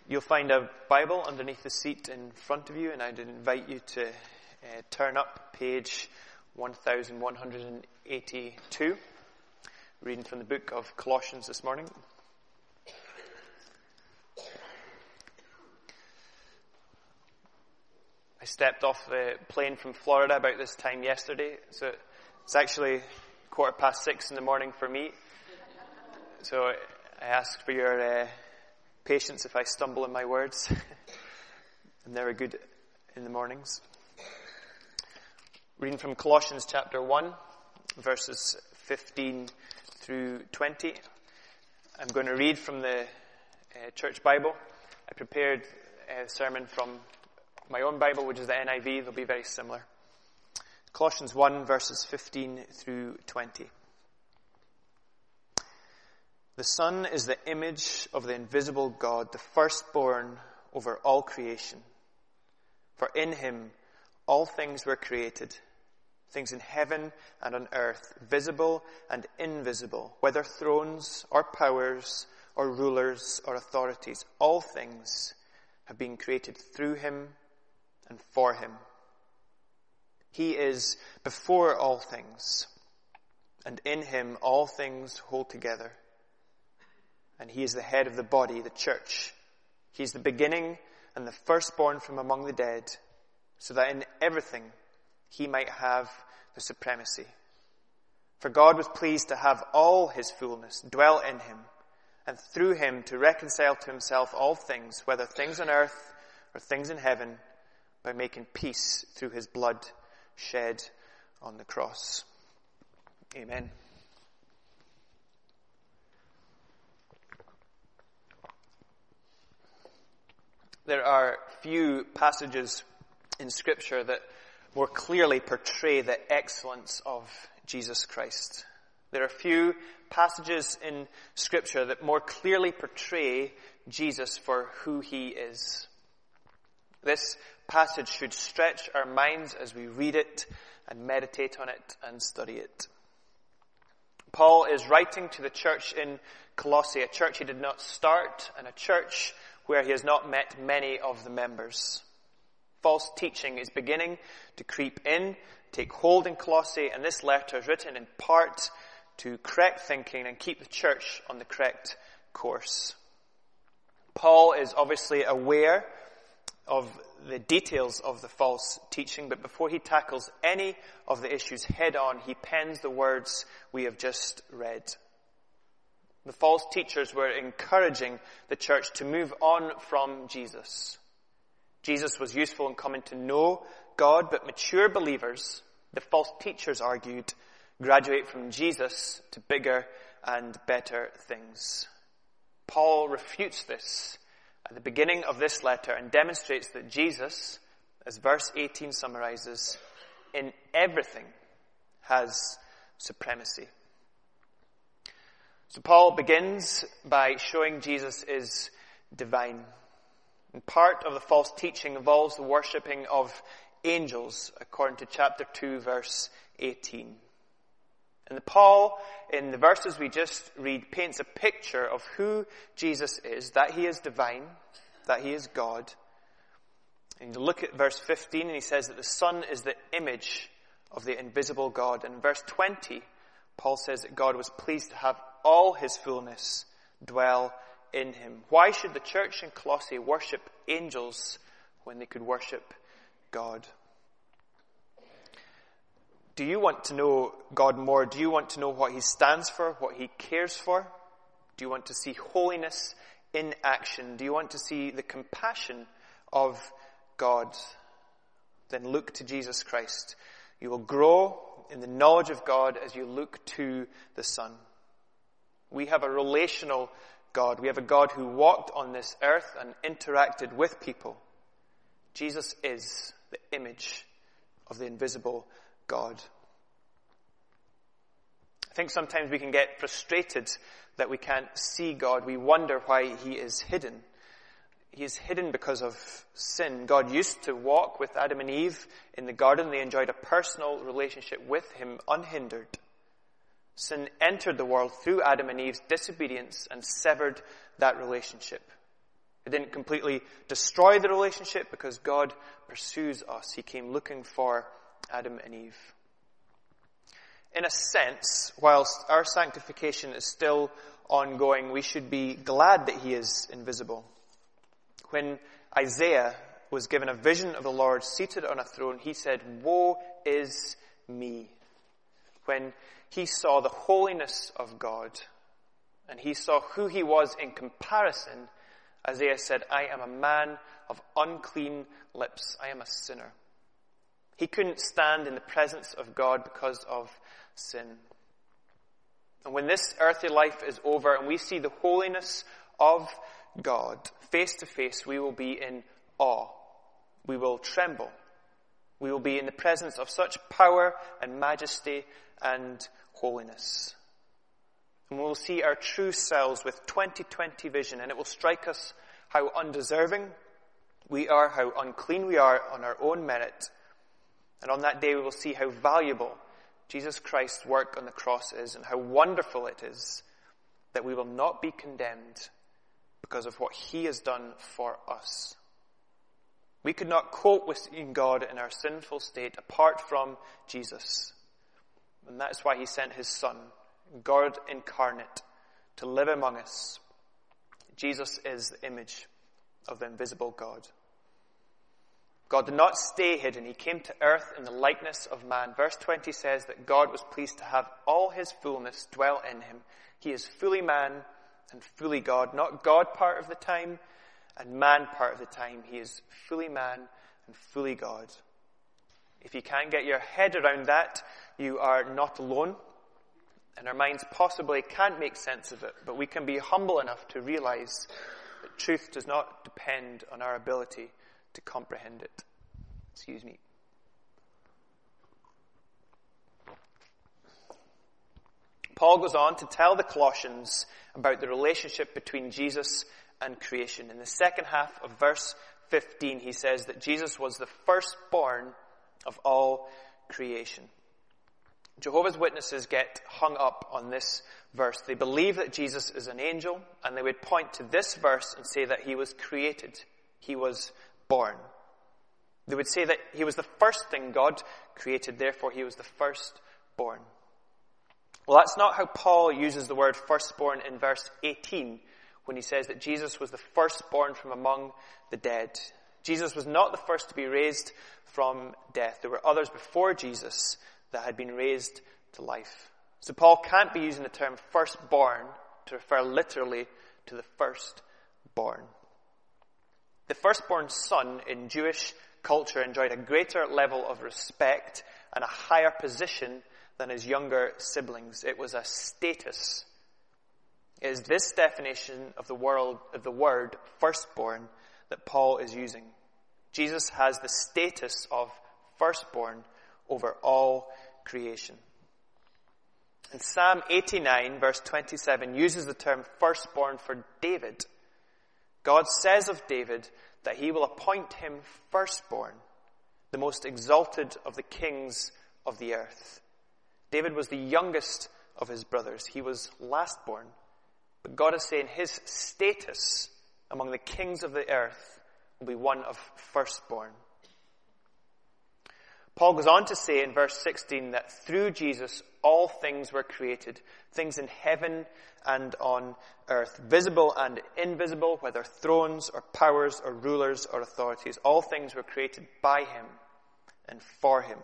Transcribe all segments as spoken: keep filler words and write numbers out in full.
You'll find a Bible underneath the seat in front of you, and I'd invite you to uh, turn up page one thousand one hundred eighty-two, reading from the book of Colossians this morning. I stepped off the plane from Florida about this time yesterday, so it's actually quarter past six in the morning for me. So I ask for your uh, patience if I stumble in my words. I'm never good in the mornings. Reading from Colossians chapter one, verses fifteen through twenty. I'm going to read from the uh, church Bible. I prepared a sermon from my own Bible, which is the N I V. They'll be very similar. Colossians one, verses fifteen through twenty. The Son is the image of the invisible God, the firstborn over all creation. For in him all things were created, things in heaven and on earth, visible and invisible, whether thrones or powers or rulers or authorities. All things have been created through him and for him. He is before all things, and in him all things hold together. And he is the head of the body, the church. He is the beginning and the firstborn from among the dead, so that in everything he might have the supremacy. For God was pleased to have all his fullness dwell in him, and through him to reconcile to himself all things, whether things on earth or things in heaven, by making peace through his blood shed on the cross. Amen. There are few passages in Scripture that more clearly portray the excellence of Jesus Christ. There are few passages in Scripture that more clearly portray Jesus for who he is. This passage should stretch our minds as we read it and meditate on it and study it. Paul is writing to the church in Colossae, a church he did not start, and a church where he has not met many of the members. False teaching is beginning to creep in, take hold in Colossae, and this letter is written in part to correct thinking and keep the church on the correct course. Paul is obviously aware of the details of the false teaching, but before he tackles any of the issues head on, he pens the words we have just read. The false teachers were encouraging the church to move on from Jesus. Jesus was useful in coming to know God, but mature believers, the false teachers argued, graduate from Jesus to bigger and better things. Paul refutes this at the beginning of this letter and demonstrates that Jesus, as verse eighteen summarizes, in everything has supremacy. So Paul begins by showing Jesus is divine. And part of the false teaching involves the worshipping of angels, according to chapter two, verse eighteen. And Paul, in the verses we just read, paints a picture of who Jesus is, that he is divine, that he is God. And you look at verse fifteen, and he says that the Son is the image of the invisible God. And in verse twenty, Paul says that God was pleased to have all his fullness dwell in him. Why should the church in Colossae worship angels when they could worship God? Do you want to know God more? Do you want to know what he stands for, what he cares for? Do you want to see holiness in action? Do you want to see the compassion of God? Then look to Jesus Christ. You will grow in the knowledge of God as you look to the Son. We have a relational God. We have a God who walked on this earth and interacted with people. Jesus is the image of the invisible God. I think sometimes we can get frustrated that we can't see God. We wonder why he is hidden. He is hidden because of sin. God used to walk with Adam and Eve in the garden. They enjoyed a personal relationship with him unhindered. Sin entered the world through Adam and Eve's disobedience and severed that relationship. It didn't completely destroy the relationship because God pursues us. He came looking for Adam and Eve. In a sense, whilst our sanctification is still ongoing, we should be glad that he is invisible. When Isaiah was given a vision of the Lord seated on a throne, he said, "Woe is me." When he saw the holiness of God and he saw who he was in comparison, Isaiah said, "I am a man of unclean lips. I am a sinner." He couldn't stand in the presence of God because of sin. And when this earthly life is over and we see the holiness of God face to face, we will be in awe. We will tremble. We will be in the presence of such power and majesty and holiness. And we will see our true selves with twenty twenty vision, and it will strike us how undeserving we are, how unclean we are on our own merit. And on that day we will see how valuable Jesus Christ's work on the cross is, and how wonderful it is that we will not be condemned because of what he has done for us. We could not cope with seeing God in our sinful state apart from Jesus. And that's why he sent his Son, God incarnate, to live among us. Jesus is the image of the invisible God. God did not stay hidden. He came to earth in the likeness of man. Verse twenty says that God was pleased to have all his fullness dwell in him. He is fully man and fully God. Not God part of the time and man part of the time. He is fully man and fully God. If you can't get your head around that, you are not alone. And our minds possibly can't make sense of it, but we can be humble enough to realize that truth does not depend on our ability to comprehend it. Excuse me. Paul goes on to tell the Colossians about the relationship between Jesus and creation. In the second half of verse fifteen, he says that Jesus was the firstborn of all creation. Jehovah's Witnesses get hung up on this verse. They believe that Jesus is an angel, and they would point to this verse and say that he was created. He was born. They would say that he was the first thing God created, therefore he was the firstborn. Well, that's not how Paul uses the word firstborn in verse eighteen, when he says that Jesus was the firstborn from among the dead. Jesus was not the first to be raised from death. There were others before Jesus that had been raised to life. So Paul can't be using the term firstborn to refer literally to the firstborn. The firstborn son in Jewish culture enjoyed a greater level of respect and a higher position than his younger siblings. It was a status. It is this definition of the world of the word firstborn that Paul is using. Jesus has the status of firstborn over all creation. And Psalm eighty-nine, verse twenty-seven, uses the term firstborn for David. God says of David that he will appoint him firstborn, the most exalted of the kings of the earth. David was the youngest of his brothers. He was lastborn. But God is saying his status among the kings of the earth will be one of firstborn. Paul goes on to say in verse sixteen that through Jesus all things were created, things in heaven and on earth, visible and invisible, whether thrones or powers or rulers or authorities. All things were created by him and for him.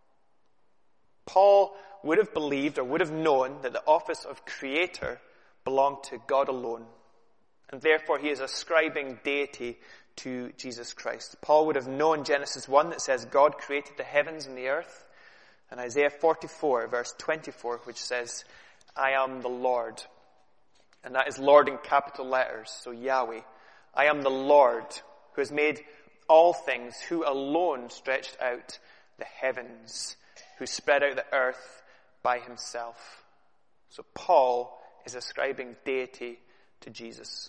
Paul would have believed or would have known that the office of creator belonged to God alone, and therefore he is ascribing deity to Jesus Christ. Paul would have known Genesis one that says God created the heavens and the earth, and Isaiah forty-four verse twenty-four which says, I am the Lord. And that is Lord in capital letters, so Yahweh. I am the Lord who has made all things, who alone stretched out the heavens, who spread out the earth by himself. So Paul is ascribing deity to Jesus.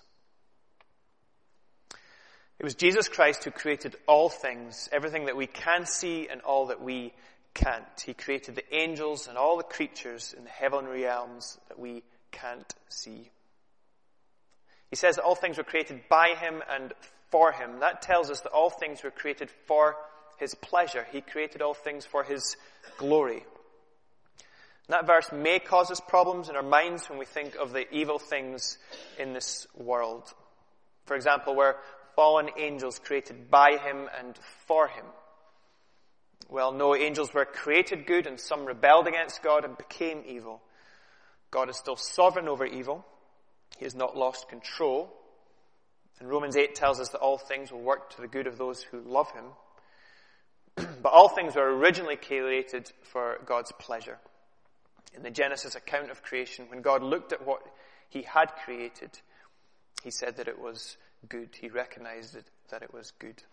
It was Jesus Christ who created all things, everything that we can see and all that we can't. He created the angels and all the creatures in the heavenly realms that we can't see. He says that all things were created by him and for him. That tells us that all things were created for his pleasure. He created all things for his glory. And that verse may cause us problems in our minds when we think of the evil things in this world. For example, were fallen angels created by him and for him? Well, no, angels were created good and some rebelled against God and became evil. God is still sovereign over evil. He has not lost control. And Romans eight tells us that all things will work to the good of those who love him. But all things were originally created for God's pleasure. In the Genesis account of creation, when God looked at what he had created, he said that it was good. He recognized it, that it was good.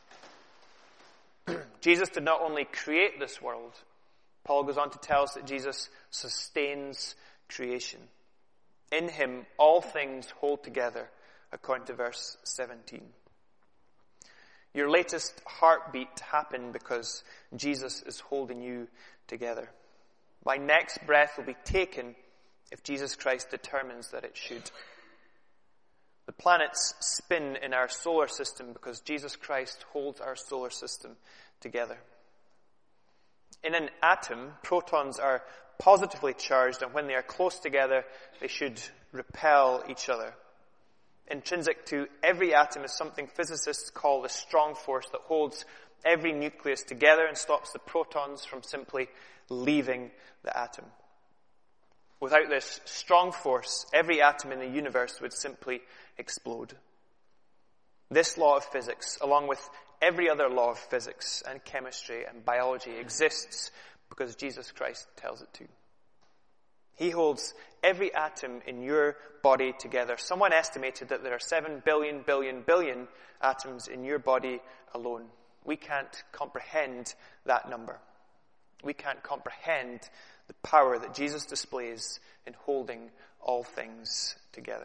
Jesus did not only create this world. Paul goes on to tell us that Jesus sustains creation. In him, all things hold together, according to verse seventeen. Your latest heartbeat happened because Jesus is holding you together. My next breath will be taken if Jesus Christ determines that it should. The planets spin in our solar system because Jesus Christ holds our solar system together. In an atom, protons are positively charged, and when they are close together, they should repel each other. Intrinsic to every atom is something physicists call the strong force that holds every nucleus together and stops the protons from simply leaving the atom. Without this strong force, every atom in the universe would simply explode. This law of physics, along with every other law of physics and chemistry and biology, exists because Jesus Christ tells it to. He holds every atom in your body together. Someone estimated that there are seven billion, billion, billion atoms in your body alone. We can't comprehend that number. We can't comprehend the power that Jesus displays in holding all things together.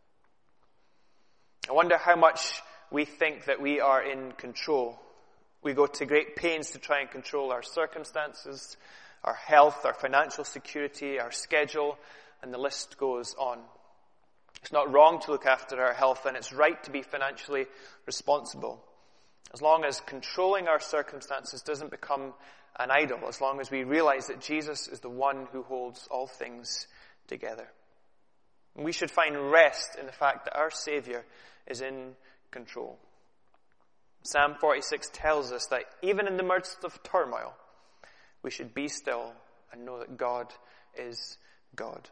I wonder how much we think that we are in control. We go to great pains to try and control our circumstances, our health, our financial security, our schedule, and the list goes on. It's not wrong to look after our health, and it's right to be financially responsible. As long as controlling our circumstances doesn't become an idol, as long as we realize that Jesus is the one who holds all things together. And we should find rest in the fact that our Savior is in control. Psalm forty-six tells us that even in the midst of turmoil, we should be still and know that God is God.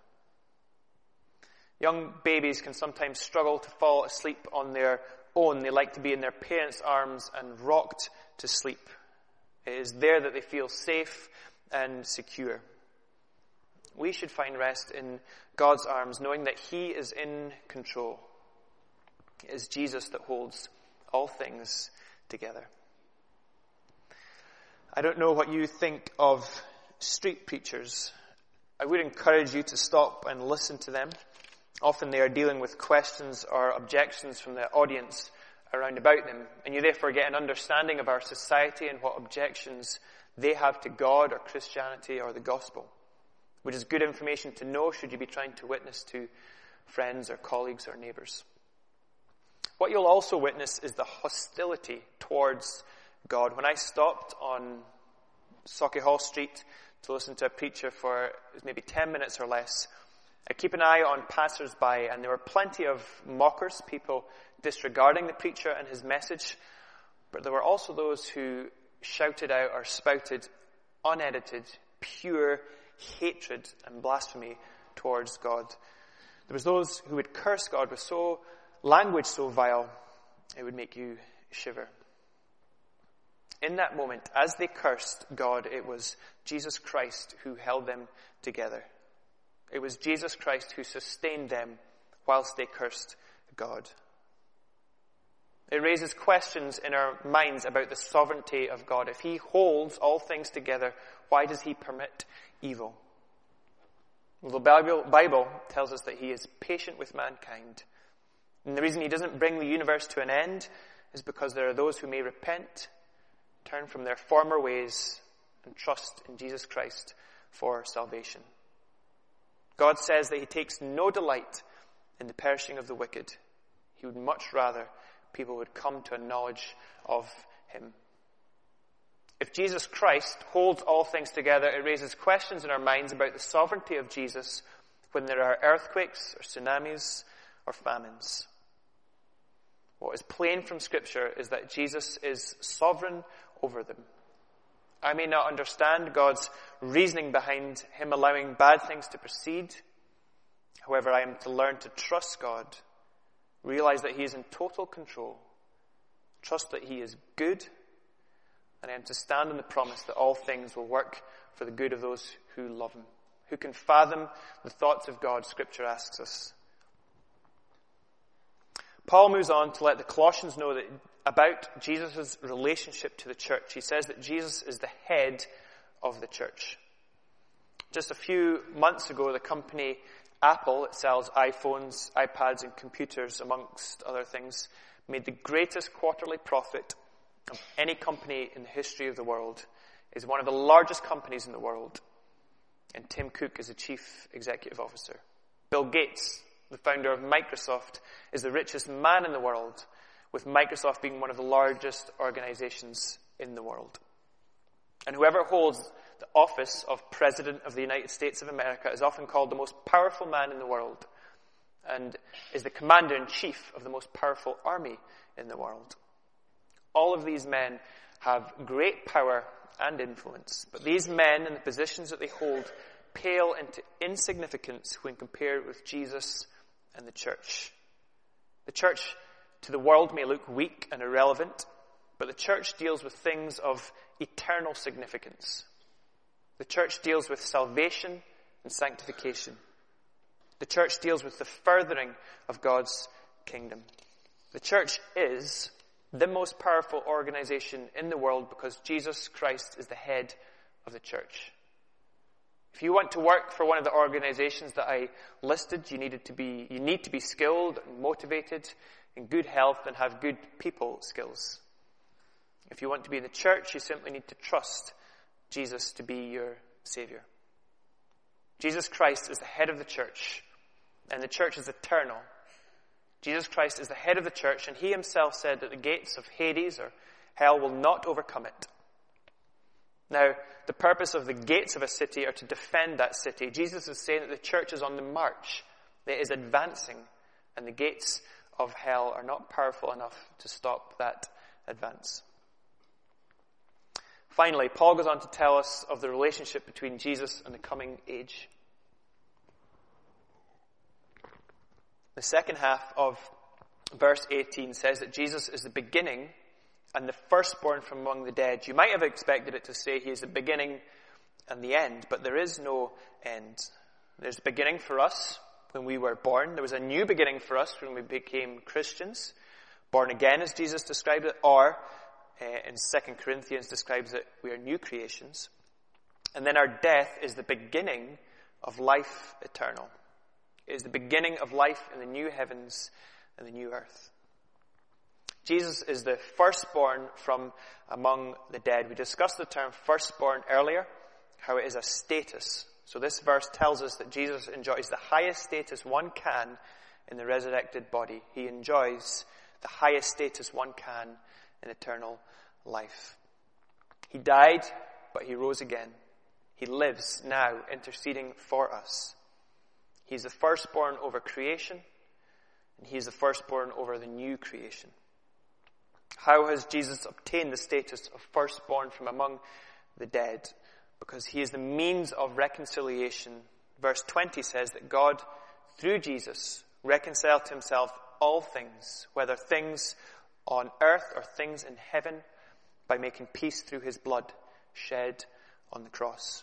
Young babies can sometimes struggle to fall asleep on their own. They like to be in their parents' arms and rocked to sleep. It is there that they feel safe and secure. We should find rest in God's arms, knowing that He is in control. It is Jesus that holds all things together. I don't know what you think of street preachers. I would encourage you to stop and listen to them. Often they are dealing with questions or objections from the audience around about them, and you therefore get an understanding of our society and what objections they have to God or Christianity or the gospel, which is good information to know should you be trying to witness to friends or colleagues or neighbours. What you'll also witness is the hostility towards God. When I stopped on Sauchiehall Street to listen to a preacher for maybe ten minutes or less, I keep an eye on passers-by, and there were plenty of mockers, people disregarding the preacher and his message, but there were also those who shouted out or spouted unedited, pure hatred and blasphemy towards God. There was those who would curse God with so language so vile, it would make you shiver. In that moment, as they cursed God, it was Jesus Christ who held them together. It was Jesus Christ who sustained them whilst they cursed God. It raises questions in our minds about the sovereignty of God. If He holds all things together, why does He permit evil? Well, the Bible, Bible tells us that He is patient with mankind. And the reason He doesn't bring the universe to an end is because there are those who may repent, turn from their former ways, and trust in Jesus Christ for salvation. God says that He takes no delight in the perishing of the wicked. He would much rather people would come to a knowledge of him. If Jesus Christ holds all things together, it raises questions in our minds about the sovereignty of Jesus when there are earthquakes or tsunamis or famines. What is plain from Scripture is that Jesus is sovereign over them. I may not understand God's reasoning behind him allowing bad things to proceed. However, I am to learn to trust God, realize that he is in total control, trust that he is good, and I am to stand on the promise that all things will work for the good of those who love him. Who can fathom the thoughts of God, Scripture asks us. Paul moves on to let the Colossians know that about Jesus' relationship to the church. He says that Jesus is the head of the church. Just a few months ago, the company Apple, that sells iPhones, iPads, and computers, amongst other things, made the greatest quarterly profit of any company in the history of the world. It is one of the largest companies in the world. And Tim Cook is the chief executive officer. Bill Gates, the founder of Microsoft, is the richest man in the world, with Microsoft being one of the largest organizations in the world. And whoever holds the office of President of the United States of America is often called the most powerful man in the world, and is the commander-in-chief of the most powerful army in the world. All of these men have great power and influence, but these men and the positions that they hold pale into insignificance when compared with Jesus and the church. The church to the world may look weak and irrelevant, but the church deals with things of eternal significance. The church deals with salvation and sanctification. The church deals with the furthering of God's kingdom. The church is the most powerful organization in the world because Jesus Christ is the head of the church. If you want to work for one of the organizations that I listed, you needed to be, you need to be skilled and motivated, in good health, and have good people skills. If you want to be in the church, you simply need to trust Jesus to be your Savior. Jesus Christ is the head of the church, and the church is eternal. Jesus Christ is the head of the church, and he himself said that the gates of Hades or hell will not overcome it. Now, the purpose of the gates of a city are to defend that city. Jesus is saying that the church is on the march. It is advancing, and the gates of hell are not powerful enough to stop that advance. Finally, Paul goes on to tell us of the relationship between Jesus and the coming age. The second half of verse eighteen says that Jesus is the beginning and the firstborn from among the dead. You might have expected it to say he is the beginning and the end, but there is no end. There's a beginning for us when we were born. There was a new beginning for us when we became Christians, born again as Jesus described it, or uh, in Second Corinthians describes it, we are new creations. And then our death is the beginning of life eternal. It is the beginning of life in the new heavens and the new earth. Jesus is the firstborn from among the dead. We discussed the term firstborn earlier, how it is a status. So this verse tells us that Jesus enjoys the highest status one can in the resurrected body. He enjoys the highest status one can in eternal life. He died, but he rose again. He lives now, interceding for us. He's the firstborn over creation, and he's the firstborn over the new creation. How has Jesus obtained the status of firstborn from among the dead? Because he is the means of reconciliation. Verse twenty says that God, through Jesus, reconciled to himself all things, whether things on earth or things in heaven, by making peace through his blood shed on the cross.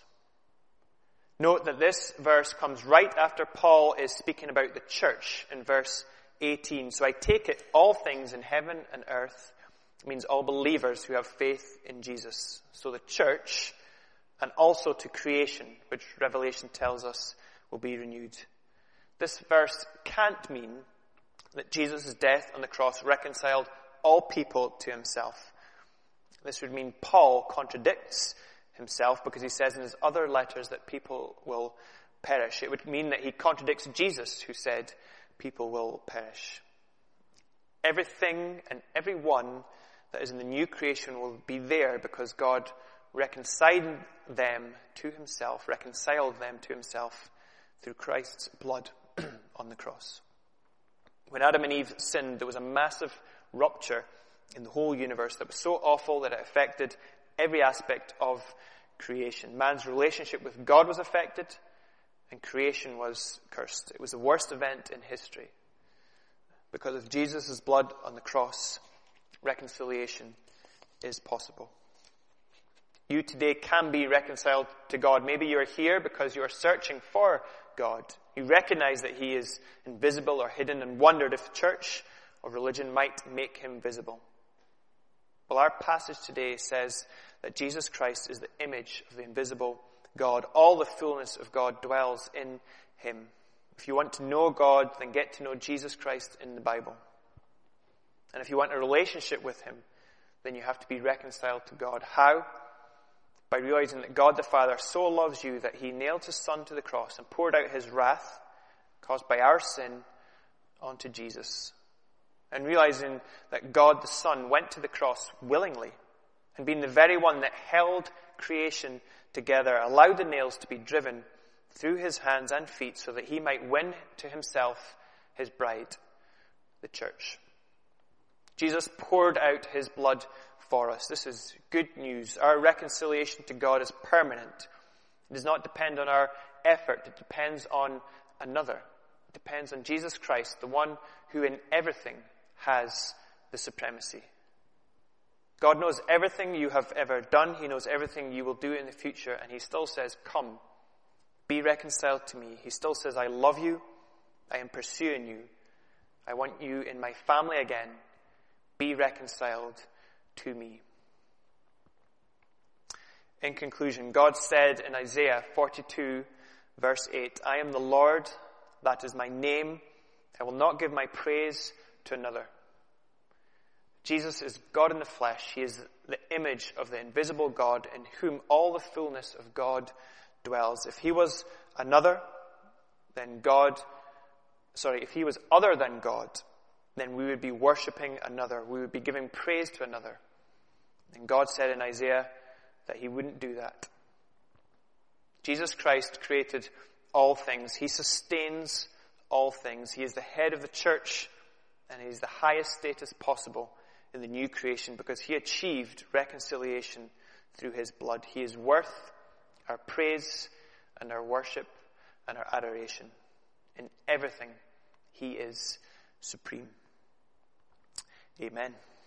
Note that this verse comes right after Paul is speaking about the church in verse eighteen. So I take it all things in heaven and earth means all believers who have faith in Jesus. So the church, and also to creation, which Revelation tells us will be renewed. This verse can't mean that Jesus' death on the cross reconciled all people to himself. This would mean Paul contradicts himself because he says in his other letters that people will perish. It would mean that he contradicts Jesus, who said people will perish. Everything and everyone that is in the new creation will be there because God reconciled them to himself, reconciled them to himself through Christ's blood on the cross. When Adam and Eve sinned, there was a massive rupture in the whole universe that was so awful that it affected every aspect of creation. Man's relationship with God was affected, and creation was cursed. It was the worst event in history. Because of Jesus' blood on the cross, reconciliation is possible. You today can be reconciled to God. Maybe you are here because you are searching for God. You recognize that he is invisible or hidden and wondered if church or religion might make him visible. Well, our passage today says that Jesus Christ is the image of the invisible God. All the fullness of God dwells in him. If you want to know God, then get to know Jesus Christ in the Bible. And if you want a relationship with him, then you have to be reconciled to God. How? By realizing that God the Father so loves you that he nailed his Son to the cross and poured out his wrath caused by our sin onto Jesus. And realizing that God the Son went to the cross willingly, and being the very one that held creation together, allowed the nails to be driven through his hands and feet so that he might win to himself his bride, the church. Jesus poured out his blood for us. This is good news. Our reconciliation to God is permanent. It does not depend on our effort. It depends on another. It depends on Jesus Christ, the one who in everything has the supremacy. God knows everything you have ever done. He knows everything you will do in the future. And he still says, come, be reconciled to me. He still says, I love you. I am pursuing you. I want you in my family again. Be reconciled to me. In conclusion, God said in Isaiah forty-two, verse eight, I am the Lord, that is my name. I will not give my praise to another. Jesus is God in the flesh. He is the image of the invisible God in whom all the fullness of God dwells. If he was another, then God, sorry, if he was other than God, then we would be worshipping another. We would be giving praise to another. And God said in Isaiah that he wouldn't do that. Jesus Christ created all things. He sustains all things. He is the head of the church, and he is the highest status possible in the new creation because he achieved reconciliation through his blood. He is worth our praise and our worship and our adoration. In everything, he is supreme. Amen.